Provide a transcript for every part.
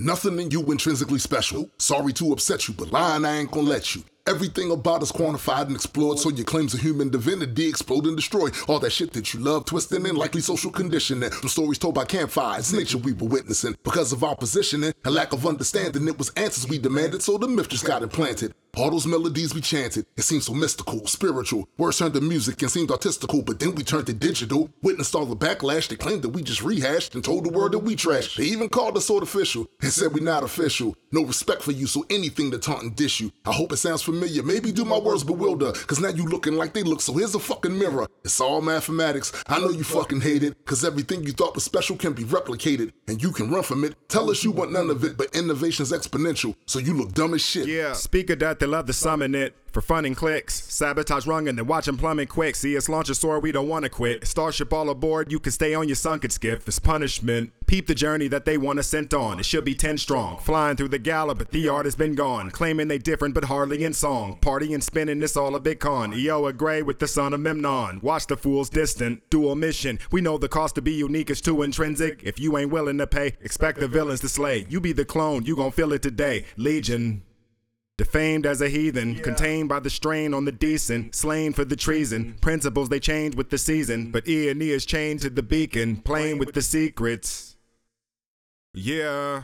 Nothing in you intrinsically special. Sorry to upset you, but lying I ain't gonna let you. Everything about us quantified and explored, so your claims of human divinity explode and destroy all that shit that you love, twisting in likely social conditioning. From stories told by campfires, nature we were witnessing. Because of our positioning and lack of understanding, it was answers we demanded, so the myth just got implanted. All those melodies we chanted, it seemed so mystical, spiritual. Words turned to music and seemed artistical, but then we turned to digital. Witnessed all the backlash, they claimed that we just rehashed and told the world that we trashed. They even called us artificial and said we not official. No respect for you, so anything to taunt and dish you. I hope it sounds familiar, maybe do my words bewilder, cause now you looking like they look, so here's a fucking mirror. It's all mathematics, I know you fucking hate it, cause everything you thought was special can be replicated, and you can run from it. Tell us you want none of it, but innovation's exponential, so you look dumb as shit. Yeah, speak of that, they love to summon it for fun and clicks. Sabotage rung and then watch them plummet quick. See us launch a soar, we don't wanna quit. Starship all aboard, you can stay on your sunken skiff. It's punishment. Peep the journey that they want us sent on. It should be 10 strong. Flying through the gala, but the art has been gone. Claiming they different, but hardly in song. Party and spinning, it's all a big con. Eoa Gray with the son of Memnon. Watch the fools distant. Dual mission. We know the cost to be unique is too intrinsic. If you ain't willing to pay, expect the villains to slay. You be the clone, you gon' feel it today. Legion. Defamed as a heathen, contained by the strain on the decent, slain for the treason. Principles they change with the season, but Aeneas chained to the beacon, playing with the secrets. Yeah.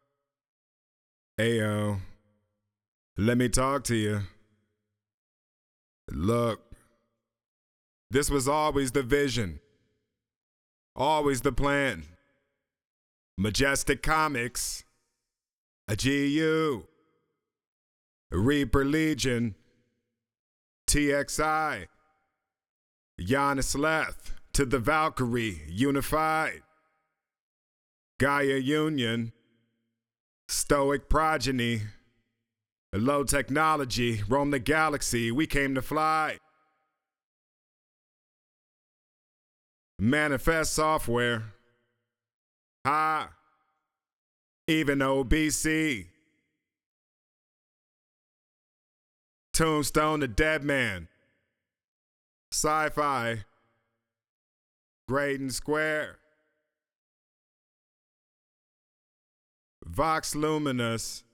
Ayo. Let me talk to you. Look. This was always the vision. Always the plan. Majestic Comics. A GU. Reaper Legion, TXI, Giannis Leth, to the Valkyrie, Unified, Gaia Union, Stoic Progeny, Low Technology, roam the galaxy, we came to fly. Manifest Software, even OBC. Tombstone the Dead Man, Sci-Fi, Graydon Square, Vox Luminous,